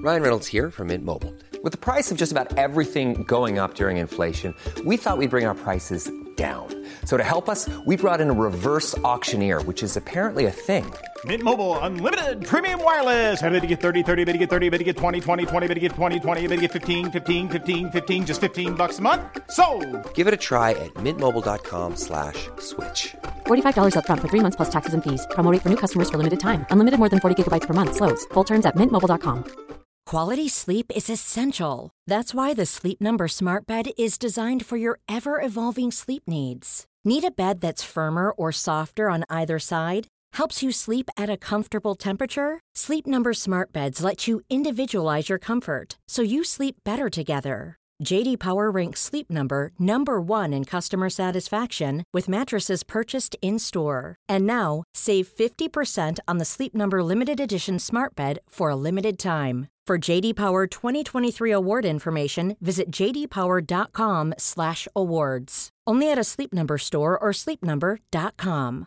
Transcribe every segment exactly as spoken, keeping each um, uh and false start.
Ryan Reynolds here from Mint Mobile. With the price of just about everything going up during inflation, we thought we'd bring our prices down. So to help us, we brought in a reverse auctioneer, which is apparently a thing. Mint Mobile Unlimited Premium Wireless. How to get thirty, thirty, how to get thirty, how to get twenty, twenty, twenty, how to get twenty, twenty, how to get fifteen, fifteen, fifteen, fifteen, just fifteen bucks a month? Sold! Give it a try at mintmobile.com slash switch. forty-five dollars up front for three months plus taxes and fees. Promo rate for new customers for limited time. Unlimited more than forty gigabytes per month. Slows full terms at mint mobile dot com. Quality sleep is essential. That's why the Sleep Number Smart Bed is designed for your ever-evolving sleep needs. Need a bed that's firmer or softer on either side? Helps you sleep at a comfortable temperature? Sleep Number Smart Beds let you individualize your comfort, so you sleep better together. J D Power ranks Sleep Number number one in customer satisfaction with mattresses purchased in-store. And now, save fifty percent on the Sleep Number Limited Edition Smart Bed for a limited time. For J D Power twenty twenty-three award information, visit j d power dot com slash awards. Only at a Sleep Number store or sleep number dot com.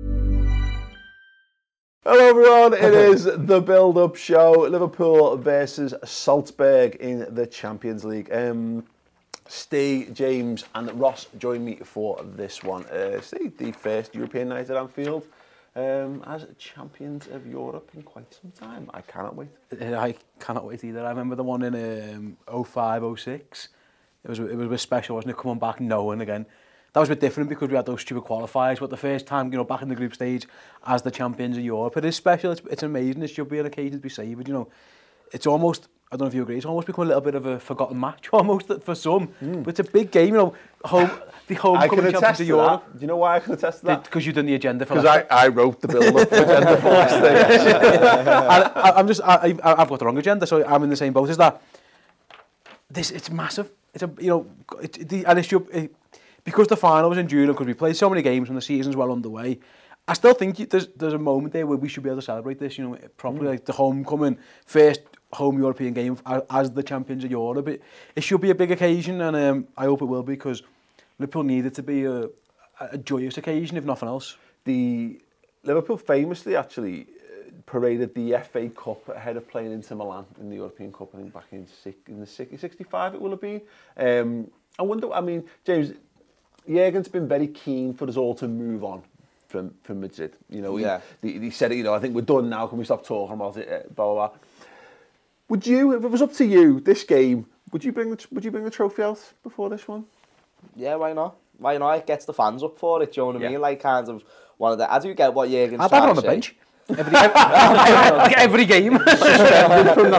Hello everyone, it is the build-up show, Liverpool versus Salzburg in the Champions League. Um, Steve, James and Ross join me for this one. Uh, Steve, the first European night at Anfield um, as champions of Europe in quite some time. I cannot wait. I cannot wait either. I remember the one in um, oh five oh six. It was, it was a bit special, wasn't it? Coming back knowing again. That was a bit different because we had those stupid qualifiers, but the first time, you know, back in the group stage as the champions of Europe, it is special, it's, it's amazing, it should be an occasion to be savoured, you know. It's almost, I don't know if you agree, it's almost become a little bit of a forgotten match, almost, for some. Mm. But it's a big game, you know, home, the homecoming champions of Europe. Do you know why I can attest to that? Because you've done the agenda for that. Because I, I wrote the build-up agenda for last I, I'm just, I, I, I've got the wrong agenda, so I'm in the same boat as that. This, it's massive. It's a, you know, it, the, and it should, it, because the final was in June and because we played so many games and the season's well underway, I still think there's there's a moment there where we should be able to celebrate this, you know, properly, mm. like the homecoming, first home European game as the champions of Europe. It, it should be a big occasion, and um, I hope it will be, because Liverpool need it to be a, a joyous occasion, if nothing else. The Liverpool famously actually paraded the F A Cup ahead of playing Inter Milan in the European Cup, I think back in, in the sixty-five it will have been. Um, I wonder, I mean, James, Jurgen's been very keen for us all to move on from, from Madrid. You know, yeah. he, he said, you know, I think we're done now. Can we stop talking about it? Blah, blah, blah. Would you, if it was up to you, this game, would you bring the, would you bring the trophy out before this one? Yeah, why not? Why not? It gets the fans up for it, do you know what I yeah. mean? Like, kind of, one of the, I do get what Jurgen's I'll trying have it on to the say. bench. Every, every, every game. Suspended from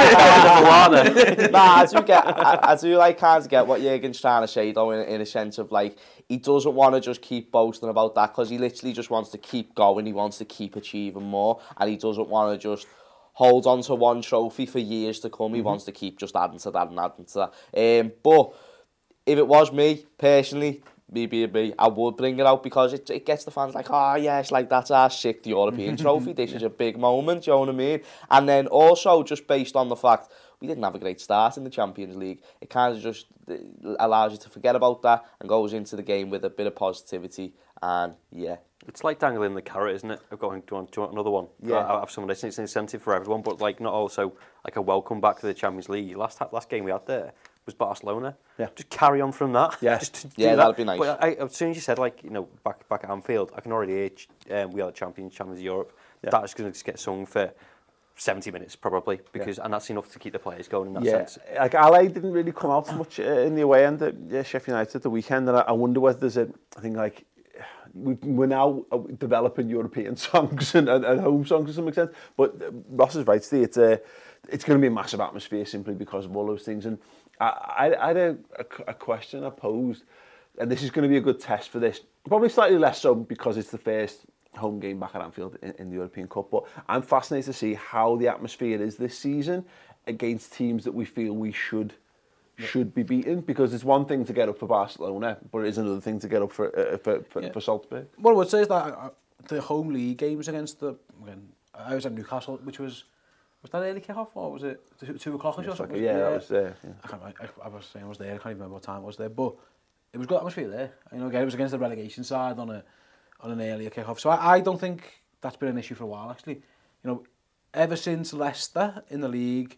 that side. Nah, I do get, I, I do like kind of get what Jurgen's trying to say though, in, in a sense of like, he doesn't want to just keep boasting about that, because he literally just wants to keep going, he wants to keep achieving more, and he doesn't want to just hold on to one trophy for years to come. He mm-hmm. wants to keep just adding to that and adding to that. Um, but if it was me, personally, me being me, I would bring it out, because it, it gets the fans like, oh yes, like that's our sick European trophy, this yeah. is a big moment, you know what I mean? And then also, just based on the fact we didn't have a great start in the Champions League, it kind of just allows you to forget about that and goes into the game with a bit of positivity, and yeah. It's like dangling the carrot, isn't it, of going, do you want, do you want another one? Yeah. I have some of this, it's an incentive for everyone, but like not also like a welcome back to the Champions League. Last last game we had there was Barcelona. Yeah. Just carry on from that. Yeah, Just yeah, that. that'd be nice. But I, as soon as you said, like, you know, back back at Anfield, I can already hear um, we are the champions, champions of Europe. Yeah. That's going to just get sung for seventy minutes probably, because yeah. and that's enough to keep the players going in that yeah. sense. Like Ale didn't really come out much uh, in the away end at yeah, Sheffield United at the weekend, and I, I wonder whether there's a, I think like, we, we're now developing European songs and, and, and home songs to some extent, but Ross is right, Steve, it's a, it's going to be a massive atmosphere simply because of all those things. And I, I, I had a, a, a question I posed, and this is going to be a good test for this, probably slightly less so because it's the first home game back at Anfield in, in the European Cup, but I'm fascinated to see how the atmosphere is this season against teams that we feel we should yeah. should be beaten, because it's one thing to get up for Barcelona, but it is another thing to get up for uh, for, for, yeah. for Salzburg. What I would say is that uh, the home league games against the, again, I was at Newcastle, which was, was that early kick-off, or was it two, two o'clock or something? Like, yeah, that was there. Yeah. I, can't, I, I was saying I was there, I can't even remember what time I was there, but it was good atmosphere there. You know, again, it was against the relegation side on a on an earlier kick-off. So I, I don't think that's been an issue for a while, actually. You know, ever since Leicester in the league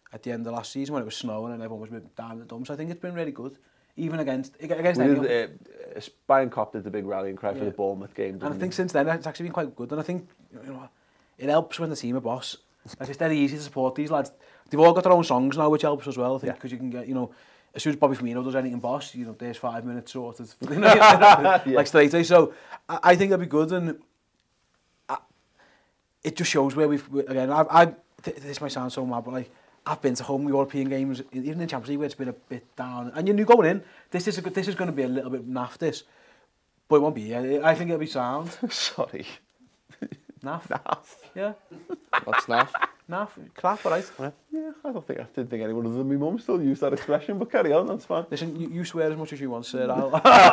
at the end of last season when it was snowing and everyone was moving down in the dumps. I think it's been really good, even against against we anyone. did, uh, Bayern Cop did the big rallying cry Yeah. for the Bournemouth game. And I think since then it's actually been quite good. And I think you know it helps when the team are boss. Like it's dead easy to support these lads. They've all got their own songs now, which helps as well. I think because you can get you know. As soon as Bobby Firmino does anything boss, you know, there's five minutes sorted. You know, yeah. Like straight away. So I, I think that'd be good, and I, it just shows where we've again. I've, I this might sound so mad, but like I've been to home European games, even in Champions League, where it's been a bit down, and you knew going in, this is a good, this is going to be a little bit naff, this, but it won't be. I, I think it'll be sound. Sorry. Naff. Naff. Yeah. What's naff? Naff. Crap, all right. Yeah. yeah, I don't think I didn't think anyone other than my mum still used that expression, but carry on, that's fine. Listen, you, you swear as much as you want, sir. I'll,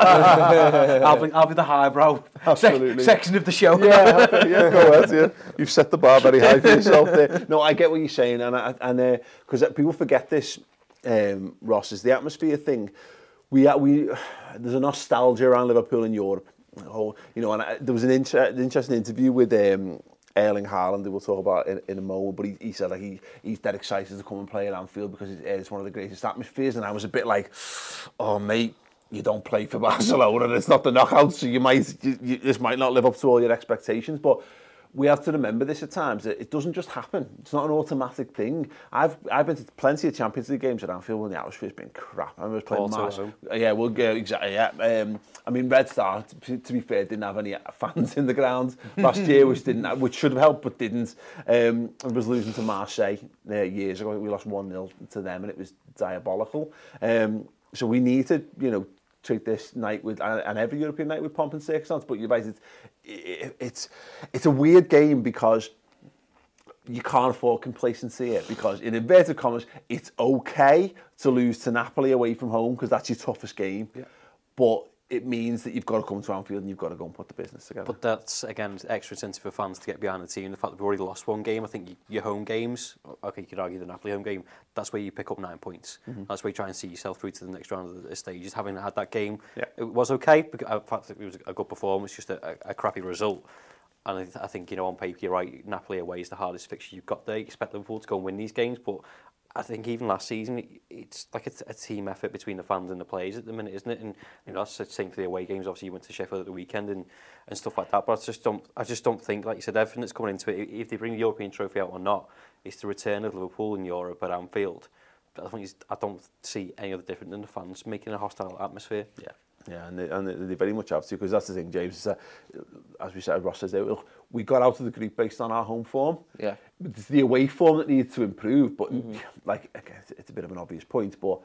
I'll, be, I'll be the highbrow Absolutely. sec section of the show. Yeah, yeah, go ahead. Yeah, you've set the bar very high for yourself there. No, I get what you're saying, and I, and because uh, people forget this, um, Ross, is the atmosphere thing. We we there's a nostalgia around Liverpool in Europe. Oh, you know, and I, there was an, inter an interesting interview with. Um, Erling Haaland, we'll talk about in, in a moment, but he, he said like he, he's dead excited to come and play at Anfield because it's, it's one of the greatest atmospheres, and I was a bit like, oh mate, you don't play for Barcelona, and it's not the knockout, so you might, you, you, this might not live up to all your expectations, but we have to remember this at times, that it doesn't just happen. It's not an automatic thing. I've I've been to plenty of Champions League games at Anfield when the atmosphere's been crap. I was playing Mars. Yeah, well, yeah, exactly. Yeah. Um, I mean, Red Star, to, to be fair, didn't have any fans in the ground last year, which didn't, which should have helped, but didn't. Um, I was losing to Marseille uh, years ago. We lost one nil to them, and it was diabolical. Um, so we need to, you know, treat this night with, and every European night with pomp and circumstance, but you're right, it's, it, it's, it's a weird game because you can't afford complacency here, because in inverted commas, it's okay to lose to Napoli away from home because that's your toughest game, yeah. But it means that you've got to come to Anfield and you've got to go and put the business together. But that's, again, extra incentive for fans to get behind the team. The fact that we've already lost one game, I think your home games, okay, you could argue the Napoli home game, that's where you pick up nine points. Mm-hmm. That's where you try and see yourself through to the next round of the stages. Having had that game, yeah. It was okay. In fact, it was a good performance, just a, a crappy result. And I, th I think, you know, on paper, you're right, Napoli away is the hardest fixture you've got there. You expect Liverpool to go and win these games, but I think even last season, it, it's like a, a team effort between the fans and the players at the minute, isn't it? And you know, that's the same for the away games. Obviously, you went to Sheffield at the weekend and, and stuff like that. But I just don't, I just don't think, like you said, everything that's coming into it, if they bring the European trophy out or not, is the return of Liverpool in Europe at Anfield. I think it's, I don't see any other different than the fans making a hostile atmosphere. Yeah. Yeah, and they, and they very much have to, because that's the thing, James, is that, as we said, Ross says, look, we got out of the group based on our home form. Yeah. It's the away form that needs to improve, but mm-hmm. like, again, it's a bit of an obvious point, but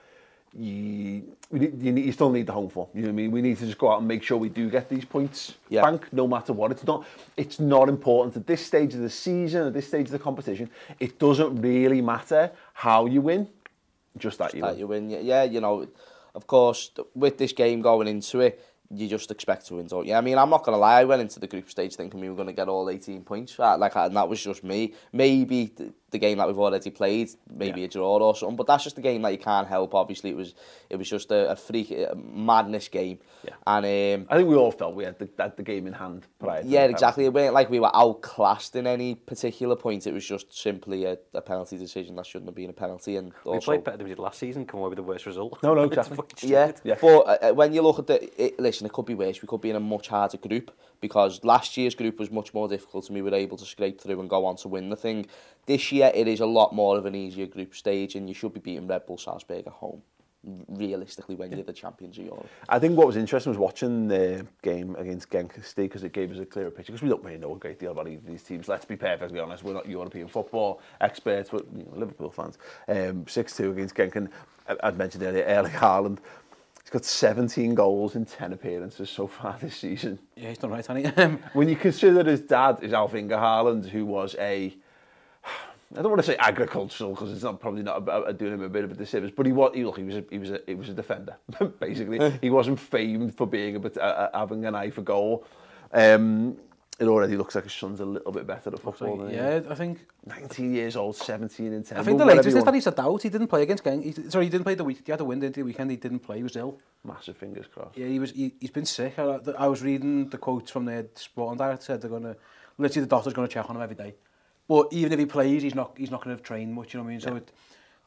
you, we need, you, need, you still need the home form. You know what I mean? We need to just go out and make sure we do get these points yeah. bank, no matter what. It's not, it's not important at this stage of the season, at this stage of the competition. It doesn't really matter how you win, just that just you that win. you win. Yeah, you know. Of course, with this game going into it, you just expect to win, don't you? I mean, I'm not going to lie, I went into the group stage thinking we were going to get all eighteen points. Like, and that was just me. Maybe the, the game that we've already played, maybe yeah. a draw or something, but that's just a game that you can't help. Obviously, it was it was just a, a freak, a madness game. Yeah. And um, I think we all felt we had the, had the game in hand prior to yeah, exactly. It wasn't like we were outclassed in any particular point. It was just simply a, a penalty decision that shouldn't have been a penalty. And we also, played better than we did last season, come away with the worst result. No, no, exactly. yeah. yeah, but uh, when you look at the... It, listen, it could be worse. We could be in a much harder group, because last year's group was much more difficult and we were able to scrape through and go on to win the thing. This year, it is a lot more of an easier group stage, and you should be beating Red Bull Salzburg at home, realistically, when yeah. you're the champions of Europe. I think what was interesting was watching the game against Genk, because it gave us a clearer picture, because we don't really know a great deal about either of these teams. Let's be perfectly honest, we're not European football experts, but you know, Liverpool fans. Um, six two against Genk, and I'd mentioned earlier, Erling Haaland. He's got seventeen goals in ten appearances so far this season. Yeah, he's done right, hasn't he? When you consider his dad is Alf-Inge Haaland, who was a, I don't want to say agricultural, because it's not probably not about doing him a bit of a disservice, but he was he, look, he was a, he was a, he was a defender basically. He wasn't famed for being a bit uh, having an eye for goal. Um, it already looks like his son's a little bit better at football. Like, than yeah, I think nineteen years old, seventeen and ten. I think the latest is that he's a doubt. He didn't play against Genk. He, sorry, he didn't play the week. He had a win, didn't he? The weekend he didn't play. He was ill. Massive fingers crossed. Yeah, he was. He, he's been sick. I, I was reading the quotes from the sporting director. Said they're gonna literally the doctor's gonna check on him every day. But even if he plays, he's not. He's not gonna have trained much. You know what I mean? So yeah. it,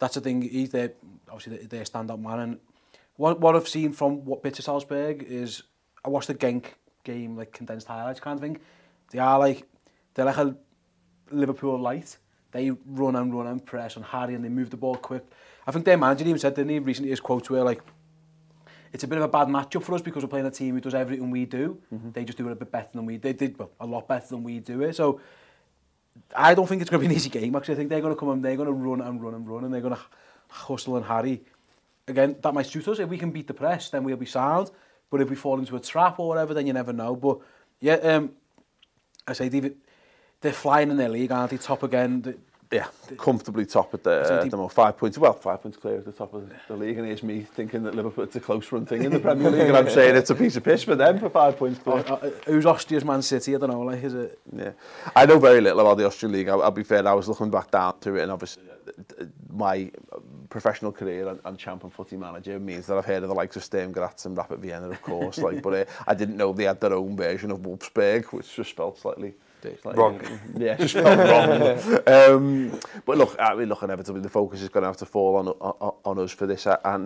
that's the thing. He's their obviously their standout man. And what what I've seen from what bits of Salzburg is I watched the Genk game, like condensed highlights kind of thing. They are like they're like a Liverpool light. They run and run and press and hardy and they move the ball quick. I think their manager even said, didn't he, recently, his quotes were like, it's a bit of a bad matchup for us because we're playing a team who does everything we do. Mm-hmm. They just do it a bit better than we They did well, a lot better than we do it. So I don't think it's going to be an easy game. Actually, I think they're going to come and they're going to run and run and run and they're going to hustle and harry. Again, that might suit us. If we can beat the press, then we'll be sound. But if we fall into a trap or whatever, then you never know. But yeah, um, I say, David, they're flying in their league, aren't they? Top again. They, Yeah, comfortably top at the, uh, the five points. Well, five points clear at the top of the league, and here's me thinking that Liverpool it's a close run thing in the Premier League, and I'm saying it's a piece of piss for them for five points. Uh, uh, who's Austria's Man City? I don't know. Like, is it? Yeah, I know very little about the Austrian League. I'll, I'll be fair. I was looking back down to it, and obviously my professional career and, and champ and footy manager means that I've heard of the likes of Sturm Graz and Rapid Vienna, of course. Like, but uh, I didn't know they had their own version of Wolfsburg, which was spelled slightly. Like, wrong. Yeah, just wrong. um, but look, I mean, look, inevitably the focus is going to have to fall on, on on us for this. And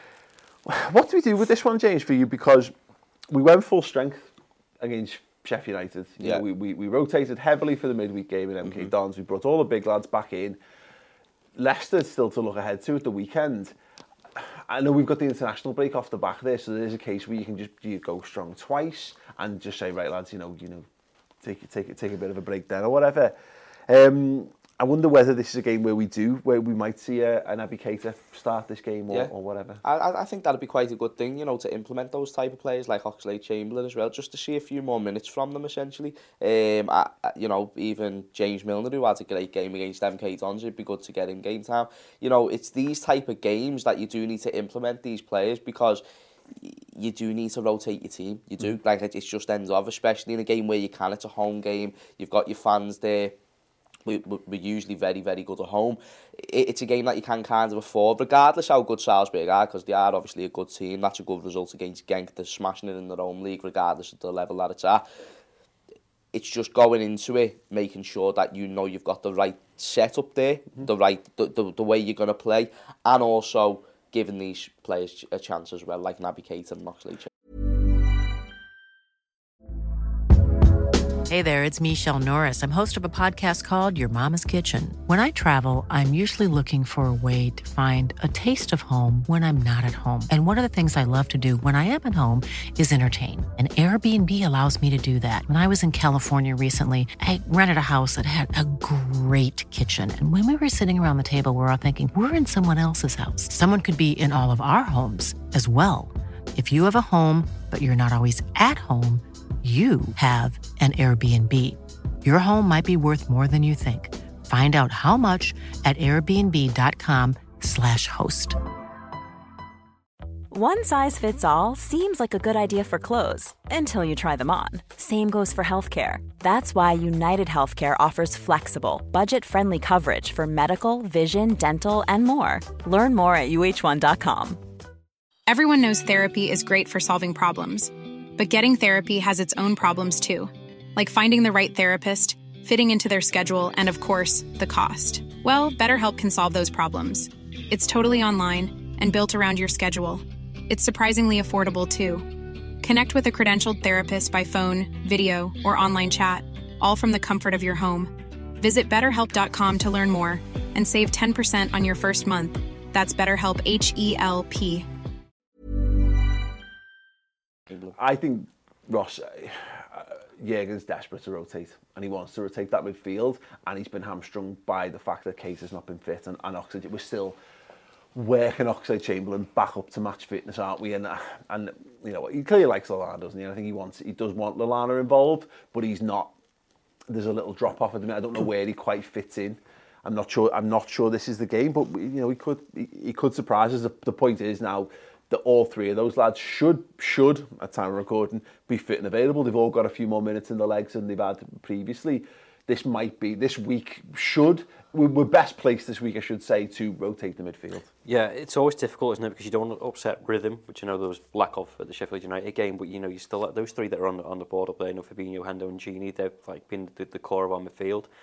what do we do with this one, James, for you? Because we went full strength against Sheffield United. You yeah. know, we, we we rotated heavily for the midweek game in M K mm-hmm. Dons. We brought all the big lads back in. Leicester still to look ahead to at the weekend. I know we've got the international break off the back there, so there's a case where you can just you go strong twice and just say, right, lads, you know, you know. Take it, take it, take a bit of a break then or whatever. Um, I wonder whether this is a game where we do, where we might see a, an Naby Keita start this game or, yeah. or whatever. I, I think that'd be quite a good thing, you know, to implement those type of players like Oxlade-Chamberlain as well, just to see a few more minutes from them essentially. Um, I, you know, even James Milner, who had a great game against M K Dons, it'd be good to get in game time. You know, it's these type of games that you do need to implement these players because you do need to rotate your team. You do. Like, it's just ends of, especially in a game where you can. It's a home game. You've got your fans there. We, we're usually very, very good at home. It's a game that you can kind of afford, regardless how good Salzburg are, because they are obviously a good team. That's a good result against Genk. They're smashing it in their own league, regardless of the level that it's at. It's just going into it, making sure that you know you've got the right setup there, mm-hmm. the right, the, the, the way you're going to play, and also giving these players a chance as well, like Naby Keita and Moxley. Hey there, it's Michelle Norris. I'm host of a podcast called Your Mama's Kitchen. When I travel, I'm usually looking for a way to find a taste of home when I'm not at home. And one of the things I love to do when I am at home is entertain. And Airbnb allows me to do that. When I was in California recently, I rented a house that had a great kitchen. And when we were sitting around the table, we were all thinking, we're in someone else's house. Someone could be in all of our homes as well. If you have a home, but you're not always at home, you have an Airbnb. Your home might be worth more than you think. Find out how much at airbnb.com slash host. One size fits all seems like a good idea for clothes until you try them on. Same goes for healthcare. That's why United Healthcare offers flexible, budget-friendly coverage for medical, vision, dental, and more. Learn more at U H one dot com. Everyone knows therapy is great for solving problems. But getting therapy has its own problems too, like finding the right therapist, fitting into their schedule, and of course, the cost. Well, BetterHelp can solve those problems. It's totally online and built around your schedule. It's surprisingly affordable too. Connect with a credentialed therapist by phone, video, or online chat, all from the comfort of your home. Visit better help dot com to learn more and save ten percent on your first month. That's BetterHelp, H E L P. I think Ross, uh, Jürgen's desperate to rotate, and he wants to rotate that midfield, and he's been hamstrung by the fact that Keita's not been fit, and, and Oxlade, we're still working Oxlade-Chamberlain back up to match fitness, aren't we? And, uh, and you know, he clearly likes Lallana, doesn't he? And I think he wants, he does want Lallana involved, but he's not. There's a little drop off at the minute. I don't know where he quite fits in. I'm not sure. I'm not sure this is the game, but you know, he could, he, he could surprise us. The, the point is now that all three of those lads should, should, at time of recording, be fit and available. They've all got a few more minutes in the legs than they've had previously. This might be, this week should, we're best placed this week, I should say, to rotate the midfield. Yeah, it's always difficult, isn't it? Because you don't want to upset rhythm, which I know there was lack of at the Sheffield United game, but you know, you still, those three that are on the, on the board up there, you know, Fabinho, Hendo and Gini, they've like been the, the core of our midfield.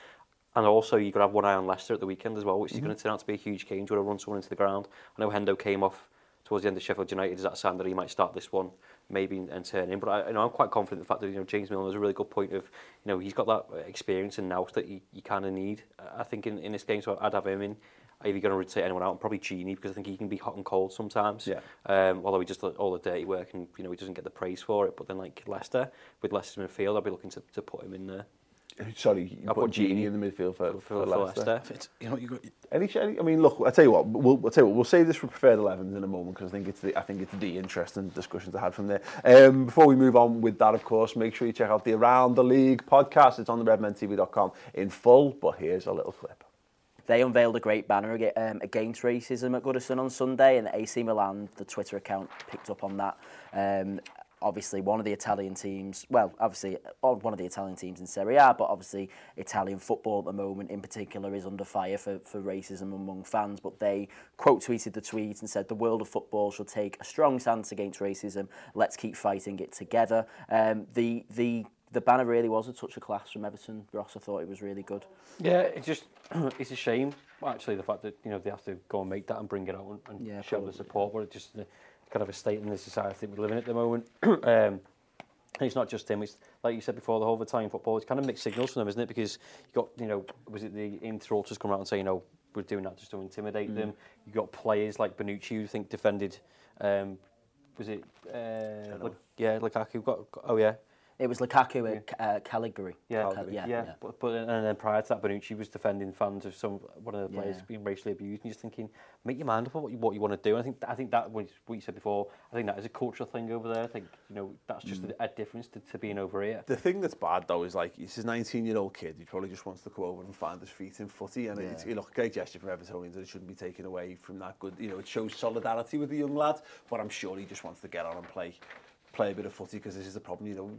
And also, you've got to have one eye on Leicester at the weekend as well, which Mm-hmm. is going to turn out to be a huge game. Do you want to run someone into the ground? I know Hendo came off towards the end of Sheffield United. Is that a sign that he might start this one, maybe, and turn in? But I, you know, I'm quite confident in the fact that, you know, James Milner is a really good point of, you know, he's got that experience and nous that you, you kind of need. I think in, in this game, so I'd have him in. If you're going to rotate anyone out, probably Gini, because I think he can be hot and cold sometimes. Yeah. Um, although he just does all the dirty work and, you know, he doesn't get the praise for it. But then, like Leicester, with Leicester's midfield, I'll be looking to, to put him in there. Sorry, you I'll put put Gini Gini in the midfield for, for, for, for Leicester. Leicester. It's, you know, you got, Any, any, I mean, look, I tell you what, we'll, I'll tell you what, we'll save this for preferred elevens in a moment because I think it's the, I think it's the interesting discussion to have from there. Um, before we move on with that, of course, make sure you check out the Around the League podcast. It's on the redmen t v dot com in full. But here's a little clip. They unveiled a great banner um, against racism at Goodison on Sunday, and A C Milan, the Twitter account, picked up on that. Um, obviously, one of the Italian teams, well, obviously, one of the Italian teams in Serie A, but obviously Italian football at the moment in particular is under fire for, for racism among fans. But they quote tweeted the tweet and said, "The world of football should take a strong stance against racism. Let's keep fighting it together." Um, the the The banner really was a touch of class from Everton. Ross, I thought it was really good. Yeah, it's just it's a shame actually the fact that, you know, they have to go and make that and bring it out and, and yeah, show probably. the support. But it's just the, kind of a state in the society we live in at the moment. um, and it's not just him. It's like you said before, the whole Italian football. It's kind of mixed signals from them, isn't it? Because you got, you know, was it the Inter-Ultras come out and say, you know, we're doing that just to intimidate mm. them. You got players like Bonucci who I think defended. Um, was it? Uh, like, yeah, Lukaku got. Oh yeah. It was Lukaku and yeah. uh, Caligari. Yeah, Cal yeah, yeah. yeah. But, but and then prior to that, Bonucci was defending fans of some one of the players yeah. being racially abused, and you're just thinking, make your mind up on what you what you want to do. And I think I think that was what you said before. I think that is a cultural thing over there. I think, you know, that's just mm. a, a difference to, to being over here. The thing that's bad though is, like, he's a nineteen-year-old kid. He probably just wants to come over and find his feet in footy, and yeah. it's, you know, a great gesture from Evertonians, and it shouldn't be taken away from that. Good, you know, it shows solidarity with the young lad. But I'm sure he just wants to get on and play play a bit of footy, because this is the problem. You know,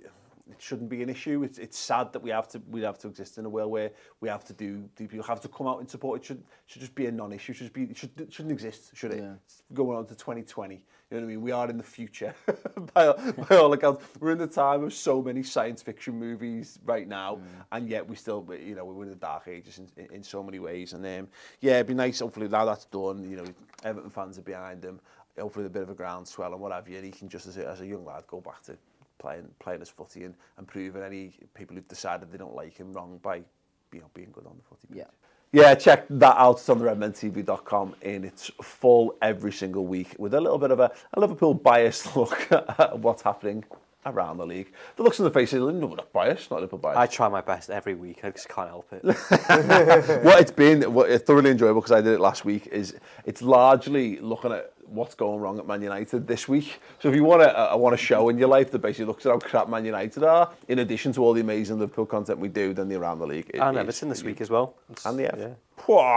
it shouldn't be an issue. It's it's sad that we have to we have to exist in a world where we have to do people have to come out and support. It should should just be a non-issue. It should be it should it shouldn't exist, should it? Yeah. It's going on to twenty twenty. You know what I mean? We are in the future. by, by all accounts, we're in the time of so many science fiction movies right now, mm. and yet we still, you know, we're in the dark ages in, in, in so many ways. And um, yeah, it'd be nice. Hopefully now that's done. You know, Everton fans are behind him. Hopefully a bit of a groundswell and what have you, and he can just as a, as a young lad go back to playing playing his footy and, and proving any people who've decided they don't like him wrong by, you know, being good on the footy pitch. Yeah. Yeah, check that out. It's on the redmen t v dot com in its full every single week with a little bit of a, a Liverpool biased look at what's happening around the league. The looks on the face is no, not biased, not Liverpool biased. I try my best every week. I just can't help it. What it's been, what it's thoroughly enjoyable, because I did it last week, is it's largely looking at what's going wrong at Man United this week. So if you want to, uh, want a show in your life that basically looks at how crap Man United are, in addition to all the amazing Liverpool content we do, then the Around the League. It, and Everton this week as well. It's, and the F. Yeah.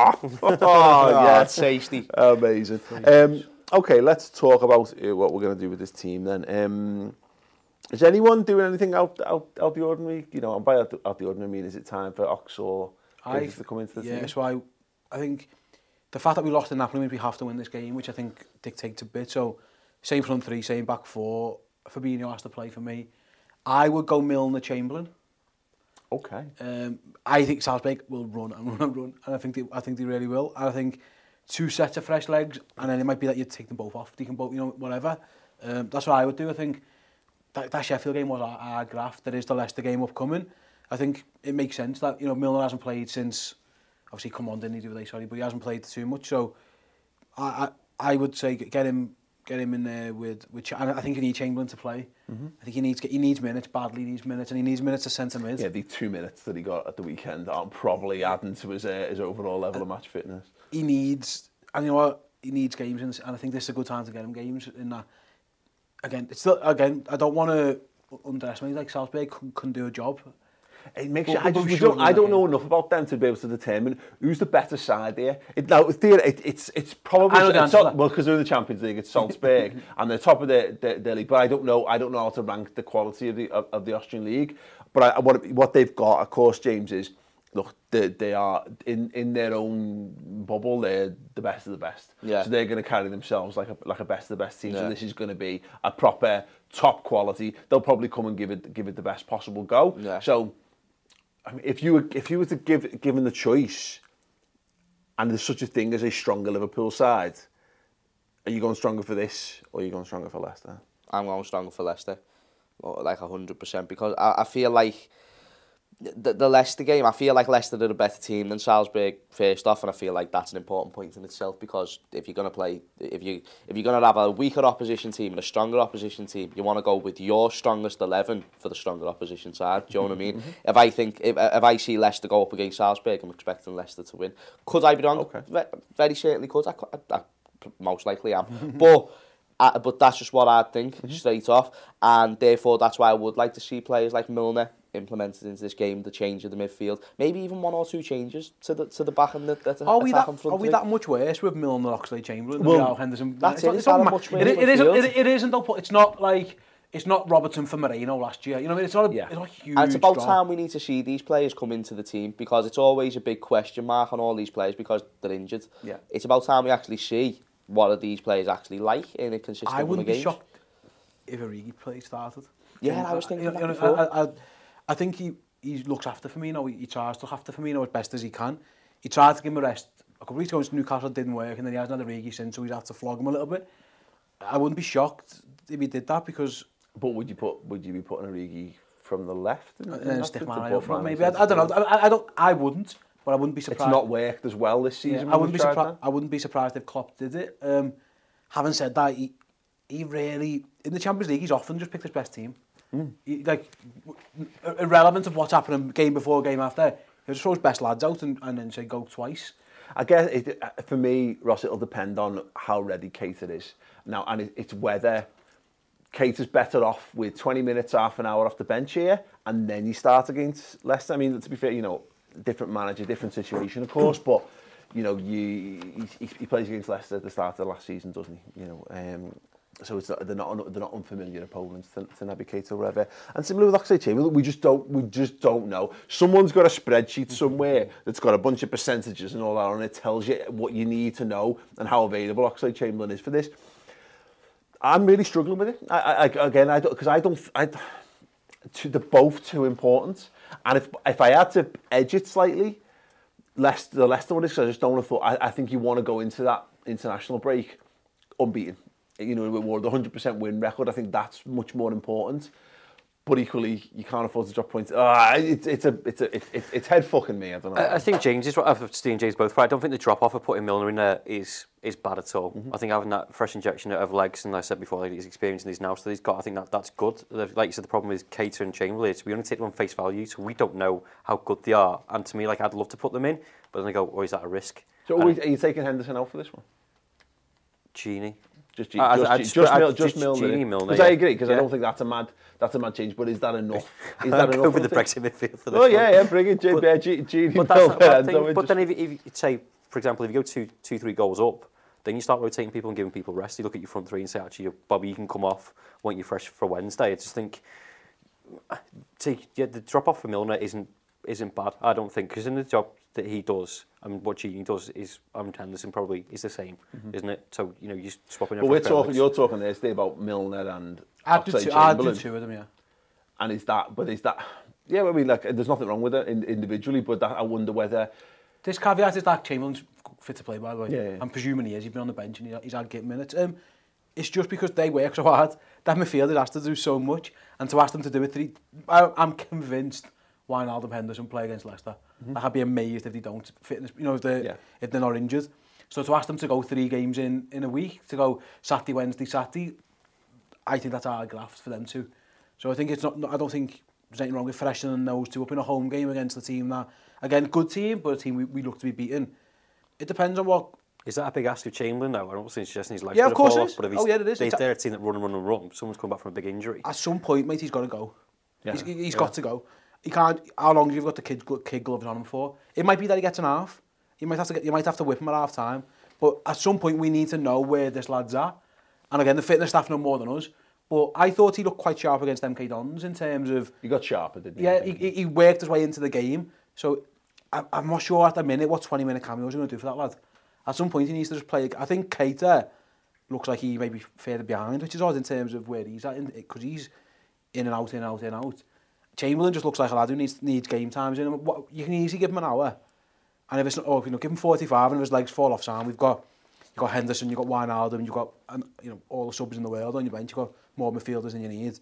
Oh, yeah, tasty. Amazing. Um, okay, let's talk about uh, what we're going to do with this team then. Um, is anyone doing anything out out, out the ordinary? You know, and by out, out the ordinary, I mean, is it time for Ox or Davies to come into the yeah, team? Yeah, so I, I think the fact that we lost to Napoli means we have to win this game, which I think dictates a bit. So, same front three, same back four. Fabinho has to play for me. I would go Milner, Chamberlain. Okay. Um, I think Salzburg will run and run and run, and I think they, I think they really will. And I think two sets of fresh legs, and then it might be that you take them both off. They can both, you know, whatever. Um, that's what I would do. I think that, that Sheffield game was our, our graft. There is the Leicester game upcoming. I think it makes sense that, you know, Milner hasn't played since, obviously, come on, didn't he do they? Sorry, but he hasn't played too much. So I, I, I would say get him, get him in there with, with. And I think you need Chamberlain to play. Mm-hmm. I think he needs, he needs minutes badly. He needs minutes, and he needs minutes to centre mid. Yeah, the two minutes that he got at the weekend aren't probably adding to his uh, his overall level uh, of match fitness. He needs, and you know what, he needs games, and I think this is a good time to get him games. In that, again, it's still again, I don't want to underestimate, like Salzburg can, can do a job. It makes you, I, just, we don't, I don't know enough about them to be able to determine who's the better side here. It, now, it, it's it's probably it's not, well, because they're in the Champions League. It's Salzburg and they're top of their, their, their league. But I don't know. I don't know how to rank the quality of the of, of the Austrian league. But I, what what they've got, of course, James, is look. They, they are in, in their own bubble. They're the best of the best. Yeah. So they're going to carry themselves like a like a best of the best team. Yeah. So this is going to be a proper top quality. They'll probably come and give it give it the best possible go. Yeah. So. I mean, if you were if you were to give given the choice, and there's such a thing as a stronger Liverpool side, are you going stronger for this or are you going stronger for Leicester? I'm going stronger for Leicester, like a hundred percent, because I, I feel like the, the Leicester game, I feel like Leicester are a better team than Salzburg first off, and I feel like that's an important point in itself, because if you're going to play, if you if you're going to have a weaker opposition team and a stronger opposition team, you want to go with your strongest eleven for the stronger opposition side. Do you know what I mean? Mm-hmm. If I think if if I see Leicester go up against Salzburg, I'm expecting Leicester to win. Could I be wrong? Okay. Very certainly could. I, I, I most likely am, but. Uh, but that's just what I think, mm-hmm. straight off, and therefore that's why I would like to see players like Milner implemented into this game, the change of the midfield, maybe even one or two changes to the to the back and the, the are we that and front. Are we that much worse with Milner, Oxlade-Chamberlain, well, and Henderson? That's it's it. It's not, not much it, it, isn't, it, it isn't though. It's not like it's not Robertson for Moreno last year. You know, it's not a, yeah. it's not a huge. And it's about drop. time we need to see these players come into the team, because it's always a big question mark on all these players because they're injured. Yeah. It's about time we actually see what are these players actually like in a consistent I wouldn't be games. shocked if Origi play started. Yeah, I was thinking you that know, before. I, I, I think he, he looks after Firmino, he, he tries to look after Firmino as best as he can. He tried to give him a rest. A couple of weeks ago to Newcastle didn't work, and then he hasn't had Origi since, so he's had to flog him a little bit. I wouldn't be shocked if he did that, because... But would you put would you be putting Origi from the left? And then stick man up front, maybe. I, I don't know. I, I, don't, I wouldn't. But I wouldn't be surprised. It's not worked as well this season. Yeah, I wouldn't be surprised. I wouldn't be surprised if Klopp did it. Um, having said that, he, he really in the Champions League he's often just picked his best team. Mm. He, like irrelevant of what's happening game before game after, he'll just throw his best lads out and, and then say go twice. I guess it, for me, Ross, it'll depend on how ready Keita is now, and it, it's whether Keita's better off with twenty minutes, half an hour off the bench here, and then you start against Leicester. I mean, to be fair, you know. Different manager, different situation, of course, but you know, you he, he plays against Leicester at the start of last season, doesn't he? You know, um, so it's not, they're not they're not unfamiliar opponents to, to Naby Keita or whatever. And similar with Oxlade-Chamberlain, we just don't we just don't know. Someone's got a spreadsheet somewhere that's got a bunch of percentages and all that, and it tells you what you need to know and how available Oxlade-Chamberlain is for this. I'm really struggling with it. I, I again, I don't because I don't. I, to, they're both too important. And if if I had to edge it slightly, Leicester, the Leicester one is, I just don't have thought. I, I think you want to go into that international break unbeaten. You know, with one hundred percent win record. I think that's much more important. But equally, you can't afford to drop points. Ah, uh, it's it's a it's a it's, it's head fucking me. I don't know. I, I think James is right. I've seen James both right. I don't think the drop off of putting Milner in there is is bad at all. Mm-hmm. I think having that fresh injection of legs, and like I said before, like his experience and his now, so he's got. I think that that's good. Like you said, the problem with Keita and Chamberlain is we only take them on face value, so we don't know how good they are. And to me, like I'd love to put them in, but then I go, oh, is that a risk? So are, we, are you taking Henderson out for this one? Genie. Just, G, I, just, I, G, just, just, Mil, just, just Milner. Because yeah. I agree, because yeah. I don't think that's a mad, that's a mad change. But is that enough? Is that enough? Go with the Brexit midfield for this. Oh one. yeah, yeah, bring it, G, but, G, Genie but, Milner. But, thing, but then if, if you say, for example, if you go two, two, three goals up, then you start rotating people and giving people rest. You look at your front three and say, actually, Bobby, you can come off. Want you fresh for Wednesday? I just think, to, yeah, the drop off for Milner isn't isn't bad. I don't think, because in the job that he does, I mean, what Genie does is, Aaron Henderson probably is the same, mm-hmm. isn't it? So, you know, you're swapping. But we're talking, you're talking there today about Milner and I'd do two, I'd do two of them, yeah. And is that, but is that, yeah, I mean, like, there's nothing wrong with it individually, but that, I wonder whether. This caveat is that Chamberlain's fit to play, by the way. Yeah, yeah. I'm presuming he is. He's been on the bench and he's had game minutes. Um, it's just because they work so hard. That midfielder has to do so much, and to ask them to do it three, I, I'm convinced. Wijnaldum, Henderson play against Leicester. Mm-hmm. Like, I'd be amazed if they don't fitness, you know, if they're, yeah. if they're not injured. So to ask them to go three games in, in a week, to go Saturday, Wednesday, Saturday, I think that's hard graft for them too. So I think it's not, I don't think there's anything wrong with freshening those two up in a home game against the team that, again, good team, but a team we, we look to be beaten. It depends on what... Is that a big ask of Chamberlain now? I don't think suggesting his legs yeah, of course fall it is. Off, but if he's, oh, yeah, it is. He's there a team that run and run and run. Someone's come back from a big injury. At some point, mate, he's got to go. Yeah. He's, he's yeah. got to go. He can't. How long have you got the kid, kid gloves on him for? It might be that he gets an half. You might have to get. You might have to whip him at half time. But at some point, we need to know where this lad's at. And again, the fitness staff know more than us. But I thought he looked quite sharp against M K Dons in terms of. He got sharper, didn't he? Yeah, he, he worked his way into the game. So I, I'm not sure at the minute what twenty minute cameos are going to do for that lad. At some point, he needs to just play. I think Keita looks like he may be further behind, which is odd in terms of where he's at, because he's in and out, in and out, in and out. Chamberlain just looks like a lad who needs, needs game times in him. What, you can easily give him an hour. And if it's, oh, you know, give him forty-five and if his legs fall off sound, we've got, you've got Henderson, you've got Wijnaldum, you've got, you know, all the subs in the world on your bench, you've got more midfielders than you need.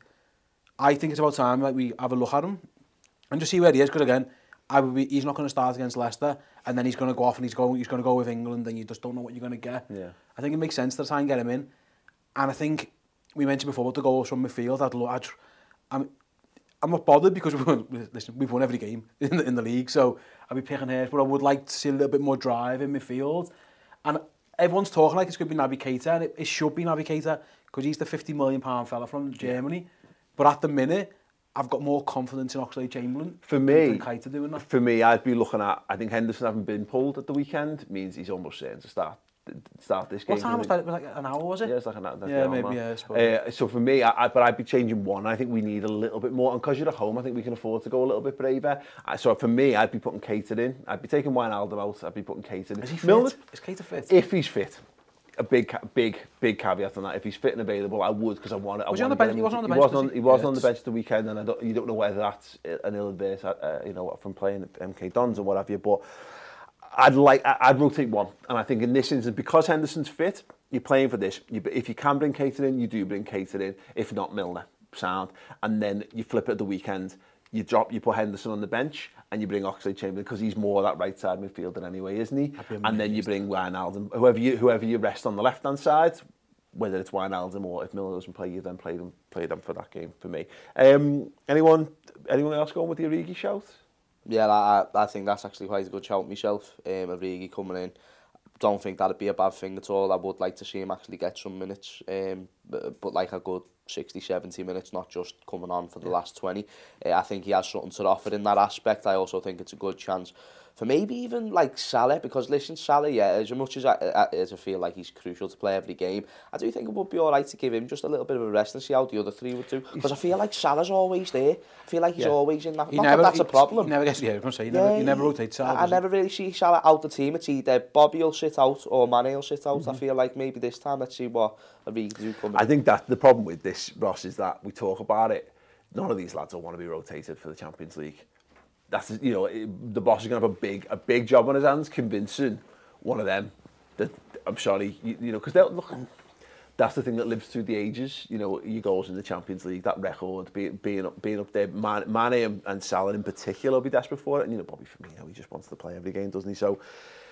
I think it's about time like we have a look at him and just see where he is, because again, I would be, he's not going to start against Leicester, and then he's going to go off and he's going, he's going to go with England, and you just don't know what you're going to get. Yeah. I think it makes sense to try and get him in. And I think, we mentioned before about the goals from midfield, I'd, I'd, I'm, I'm not bothered because we won, listen, we've won every game in the, in the league, so I'll be picking hairs, but I would like to see a little bit more drive in midfield. And everyone's talking like it's going to be Naby Keita, and it, it should be Naby Keita, because he's the fifty million pound fella from Germany. Yeah. But at the minute, I've got more confidence in Oxlade-Chamberlain for me, than Keita doing that. For me, I'd be looking at, I think Henderson having been pulled at the weekend means he's almost certain to start start this game. What time was that? It was like an hour, was it? Yeah, it's like an hour. Yeah, maybe, yeah, I suppose. Uh, so for me, I, I, but I'd be changing one. I think we need a little bit more. And because you're at home, I think we can afford to go a little bit braver. Uh, so for me, I'd be putting Keita in. I'd be taking Wijnaldum out. I'd be putting Keita in. Is he fit? Milner, is Keita fit? If he's fit. A big, big, big caveat on that. If he's fit and available, I would, because I want it. Was he on the bench? He wasn't on the bench. He wasn't on, he wasn't yeah, on the bench the weekend, and I don't, you don't know whether that's an ill adverse, uh, you know, from playing at M K Dons or what have you. But I'd like, I'd rotate one, and I think in this instance, because Henderson's fit, you're playing for this. You, if you can bring Keita in, you do bring Keita in. If not, Milner, sound, and then you flip it at the weekend. You drop, you put Henderson on the bench, and you bring Oxlade-Chamberlain, because he's more that right side midfielder anyway, isn't he? And then you bring Wijnaldum, whoever you whoever you rest on the left hand side, whether it's Wijnaldum or if Milner doesn't play, you then play them play them for that game for me. Um, anyone anyone else going with the Origi shout? Yeah, I I think that's actually quite a good shout myself. Um, Origi coming in. Don't think that'd be a bad thing at all. I would like to see him actually get some minutes, um, but, but like a good sixty, seventy minutes, not just coming on for the yeah. last twenty. Uh, I think he has something to offer in that aspect. I also think it's a good chance for maybe even like Salah, because listen, Salah, yeah, as much as I, as I feel like he's crucial to play every game, I do think it would be all right to give him just a little bit of a rest and see how the other three would do. Because I feel like Salah's always there. I feel like he's yeah. always in that. He not never, that that's he, a problem. He never gets, yeah, I was going to say, he yeah, never, he never rotates Salah. I, I never really see Salah out the team. It's either Bobby will sit out or Mane will sit out. Mm-hmm. I feel like maybe this time, let's see what Origi do come in. I think that the problem with this, Ross, is that we talk about it. None of these lads will want to be rotated for the Champions League. That's, you know, the boss is going to have a big a big job on his hands convincing one of them that, I'm sorry, you, you know, because they'll look. That's the thing that lives through the ages. You know, your goals in the Champions League, that record, be, being up, being up there. Mane, Mane and, and Salah in particular will be desperate for it. And you know, Bobby Firmino, he just wants to play every game, doesn't he? So,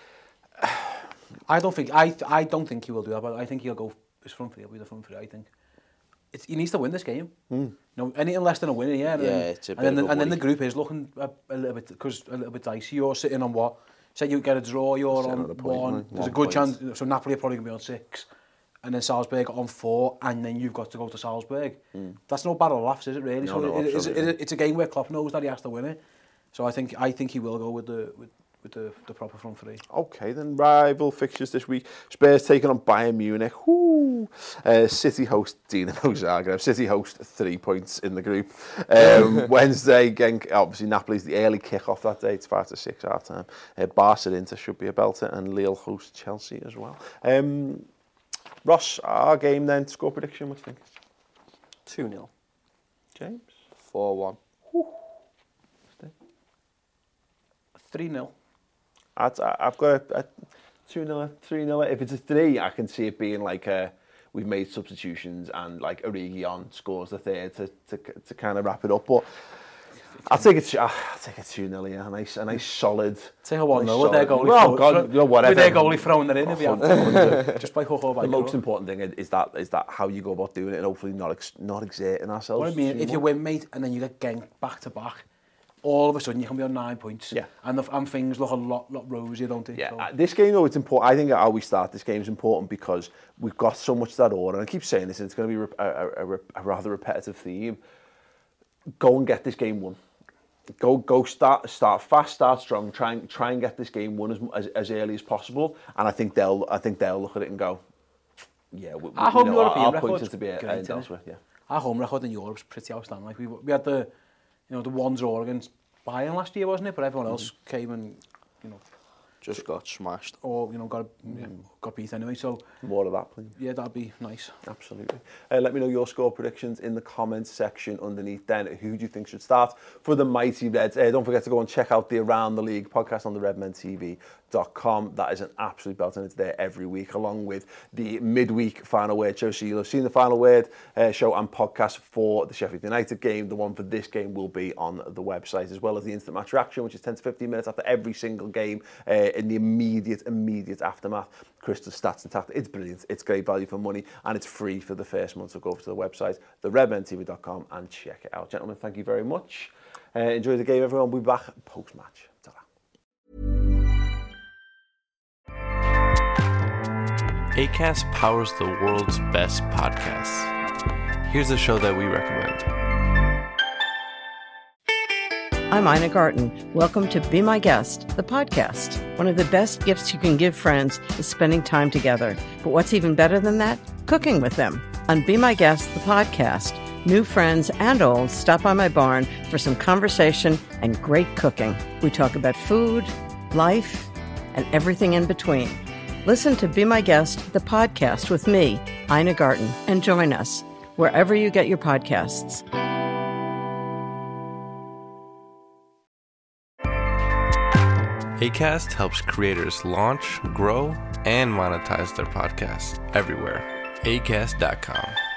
I don't think I I don't think he will do that. But I think he'll go his front three. He'll be the front three. I think. It's, he needs to win this game. Mm. You know, anything less than a win, yeah. And, yeah, then, it's a and, then the, a and then the group is looking a, a little bit, because a little bit dicey. You're sitting on what? Say you get a draw, you're on, on point, one. There's one a good point. chance. So Napoli are probably going to be on six, and then Salzburg on four, and then you've got to go to Salzburg. Mm. That's no battle of laughs, is it really? No, so no, it, it's, it, it's a game where Klopp knows that he has to win it. So I think I think he will go with the with, with the, the proper front three. Okay, then rival fixtures this week. Spurs taking on Bayern Munich. Woo! Uh, City host Dinamo Zagreb. City host three points in the group. Um, Wednesday, again, obviously Napoli's the early kick-off that day. It's five to six half time. Uh, Barca Inter should be a belter, and Lille host Chelsea as well. Um, Ross, our game then, score prediction, what do you think? two nil. James? four one. three nil. I'd, I've got a, a two nil, three nil. If it's a three, I can see it being like a, we've made substitutions and like Origi on scores the third to, to, to kind of wrap it up. But I'll take it. I'll take a two nil. Yeah, a nice, a nice solid. Take a one nil with their goalie. Well, God, you know, whatever. With their goalie throwing it in, if you have just by hook or by The most important thing is that is that how you go about doing it, and hopefully not ex, not exerting ourselves. What I mean, if you win, mate, and then you get ganked back to back, all of a sudden you can be on nine points. Yeah. And, the, and things look a lot, lot rosier, don't they? Yeah. So. Uh, this game, though, it's important. I think how we start this game is important because we've got so much of that order. And I keep saying this, and it's going to be a, a, a, a rather repetitive theme. Go and get this game won. Go, go, start, start fast, start strong. Try and try and get this game won as, as, as early as possible. And I think they'll, I think they'll look at it and go, yeah, we, our we, home you know, European our, our points to be great, uh, elsewhere. Yeah. Our home record in Europe is pretty outstanding. Like we, we had the, you know, the one draw against Bayern last year, wasn't it? But everyone else mm-hmm. came and, you know, just got smashed. Or, you know, got yeah, got beat anyway. So more of that, please. Yeah, that'd be nice. Absolutely. Uh, let me know your score predictions in the comments section underneath. Then, who do you think should start for the mighty Reds? Uh, don't forget to go and check out the Around the League podcast on the redmen t v dot com. That is an absolute belt, and it's there every week, along with the midweek Final Word show. So you'll have seen the Final Word uh, show and podcast for the Sheffield United game. The one for this game will be on the website, as well as the instant match reaction, which is ten to fifteen minutes after every single game, uh, in the immediate, immediate aftermath. Crystal stats and tactics. It's brilliant. It's great value for money, and it's free for the first month. So go over to the website, the redmen t v dot com, and check it out. Gentlemen, thank you very much. Uh, enjoy the game, everyone. We'll be back post-match. Ta-ra. Acast powers the world's best podcasts. Here's a show that we recommend. I'm Ina Garten. Welcome to Be My Guest, the podcast. One of the best gifts you can give friends is spending time together. But what's even better than that? Cooking with them. On Be My Guest, the podcast, new friends and old stop by my barn for some conversation and great cooking. We talk about food, life, and everything in between. Listen to Be My Guest, the podcast with me, Ina Garten, and join us wherever you get your podcasts. Acast helps creators launch, grow, and monetize their podcasts everywhere. acast dot com.